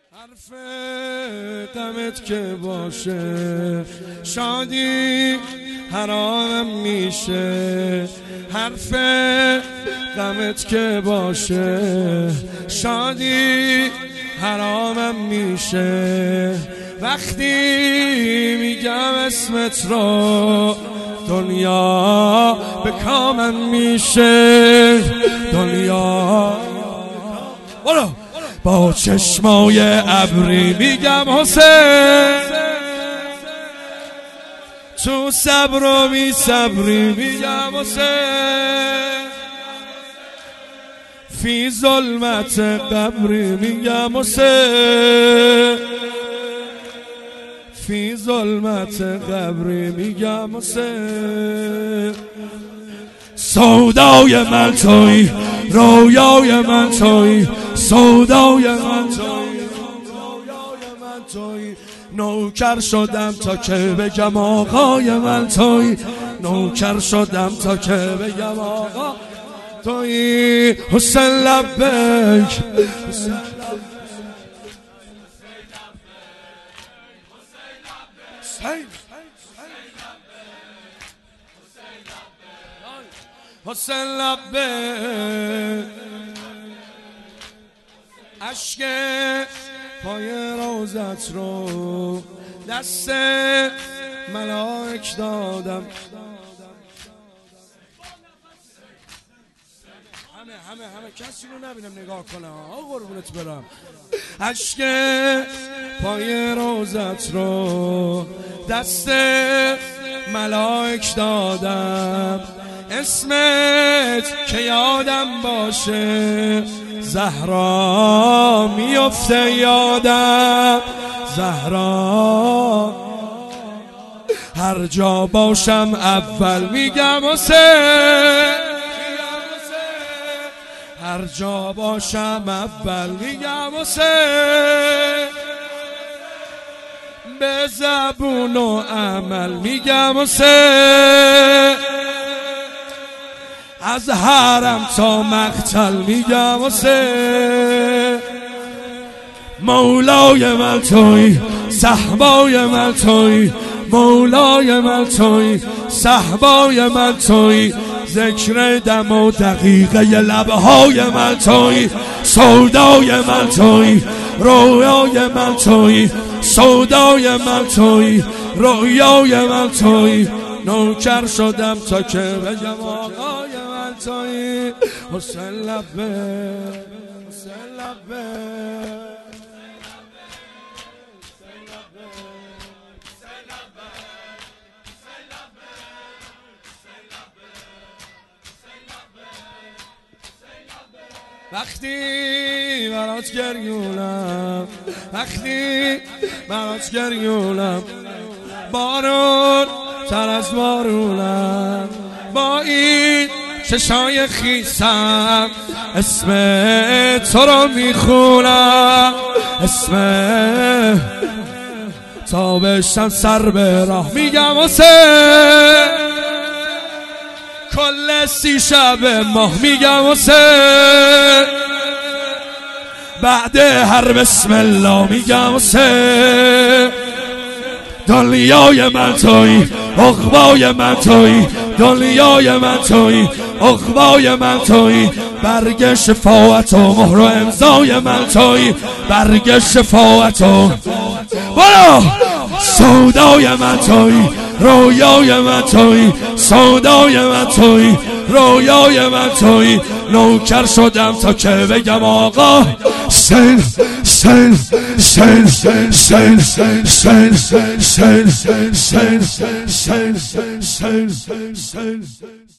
حرف غمت که باشه شادی حرامم میشه. حرف غمت که باشه شادی حرامم میشه. وقتی میگم اسمت رو دنیا به کامم میشه. دنیا با چشمای ابری میگم حسین، تو صبر و بی صبری میگم حسین، فی ظلمت قبری میگم حسین، فی ظلمت قبری میگم حسین. سودای من توی، رویای من توی، سودای من توی، رویای من توی. نوکر شدم تا که بگم آقای من توی، نوکر شدم تا که بگم آقا توی. حسین لبیک، حسین لبیک. عشق پای روزت رو دست ملائک دادم. همه کسی رو نبینم نگاه کنم قربونت برم. عشق پای روزت رو دست ملائک دادم. اسمت که یادم باشه زهرا میفته یادم. زهرا هر جا باشم اول میگم حسین، هر جا باشم اول میگم حسین. به زبون و عمل میگم حسین، از حرم تا مقتل میگم حسین. مولای من توی، صحبای من توی، مولای من توی، صحبای من توی. ذکر دم و دقیقه لبهای من توی، سودای من توی، رویای من توی، سودای من توی، رویای من توی. نوکر شدم تا که بگم آقای من توی. حسین لبیک، حسین لبیک. وقتی برات گریونم، وقتی برات گریونم، بارون تر از بارونم. با این چشای خیسم اسم تو رو میخونم. اسم تا بشم سر به راه میگم حسین. کل 30 شب ماه میگم حسین. بعد هر بسم الله میگم حسین. دنیای من توی، عقبای من توی، دنیای من توی، عقبای من توی. برگ شفاعت و مهر و امضای من توی، برگ شفاعت و برو. سودای من توی، رویای من توی، سودای من توی، رویای من توی. نوکر شدم تا که بگم آقا سن سن سن سن سن سن سن سن سن سن سن سن سن